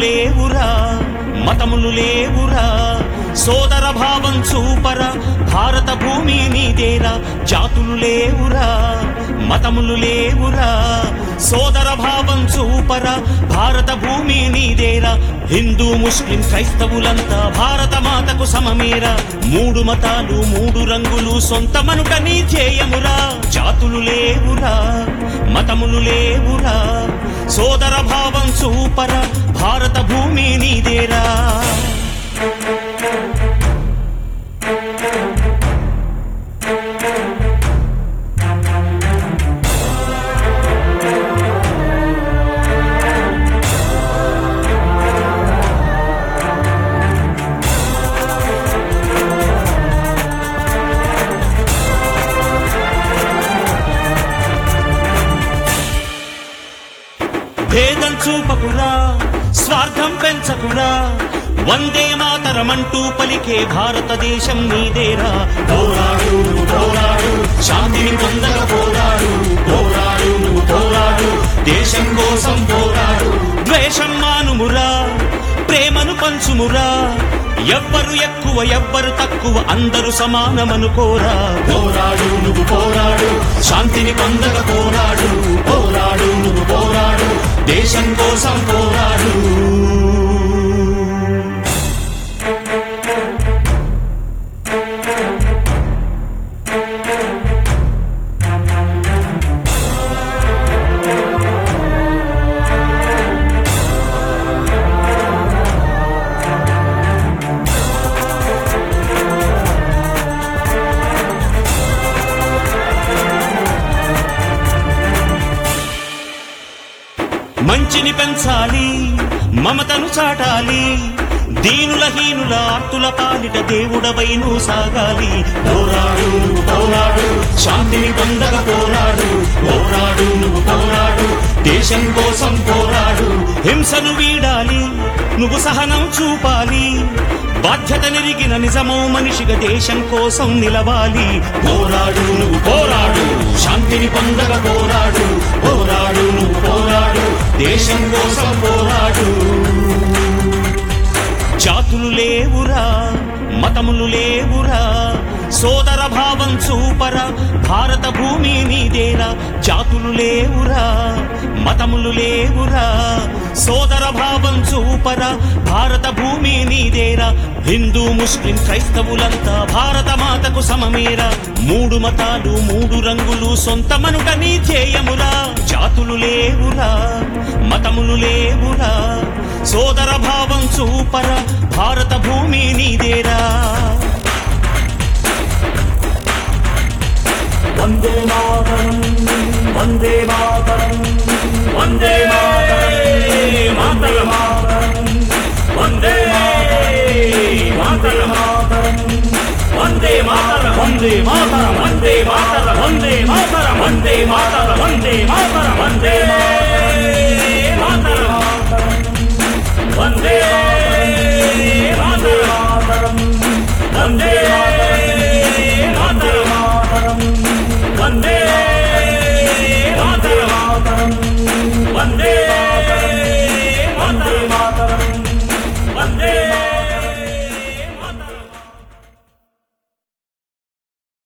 లేవురా మతములు లేవురా సోదర భావం చూపరా భారత భూమి నీదేరా జాతులు లేవురా మతములు లేవురా సోదర భావం చూపరా భారత భూమి నీదేరా హిందూ ముస్లిం క్రైస్తవులంతా భారత మాతకు సమమేరా మూడు మతాలు మూడు రంగులు సొంతమనుట నీ ధ్యేయమురా జాతులు లేవురా మతములు లేవురా సోదర భావం చూపరా భారత భూమి నీదేరా భేదం చూపకురా స్వార్థం పెంచకురా వందే మాతరమంటూ పలికే భారతదేశం నీదేరా పోరాడు పోరాడు శాంతిని పొందక పోరాడు పోరాడు నువ్వు పోరాడు దేశం కోసం పోరాడు ద్వేషం మానుమురా ప్రేమను పంచుమురా ఎవ్వరు ఎక్కువ ఎవ్వరు తక్కువ అందరూ సమానమనుకోరా పోరాడు నువ్వు పోరాడు శాంతిని పొందక పోరాడు పోరాడు నువ్వు పోరాడు దేశం కోసం పోరాడు మంచిని పెంచాలి మమతను చాటాలి దీనుల హీనుల ఆర్తుల పాలిట దేవుడవైను సాగాలి పోరాడు నువ్వు పోరాడు శాంతిని పొందక పోరాడు పోరాడు నువ్వు పోరాడు దేశం కోసం పోరాడు హింసను వీడాలి నువ్వు సహనం చూపాలి బాధ్యత నెరిగిన నిజమో మనిషిగా దేశం కోసం నిలవాలి పోరాడు నువ్వు పోరాడు శాంతిని పొందక పోరాడు పోరాడు నువ్వు పోరాడు దేశం కోసం పోరాడు జాతులు లేవురా మతములు లేవురా సోదర భావం చూపరా భారత భూమి నీదేరా జాతులు లేవురా మతములు లేవురా సోదర భావం చూపరా భారత భూమి నీదేరా హిందూ ముస్లిం క్రైస్తవులంతా భారత మాతకు సమమేరా మూడు మతాలు మూడు రంగులు సొంతమనుట నీ ధ్యేయమురా జాతులు లేవురా మతములు లేవురా సోదర భావం చూపరా భారత భూమి నీదేరా వందే మాతరం వందే మాతరం వందే మాతరం వందే మాతరం వందే మాతరం వందే మాతరం వందే మాతరం వందే మాతరం వందే మాతరం వందే మాతరం వందే మాతరం వందే మాతరం వందే మాతరం వందే మాతరం వందే మాతరం వందే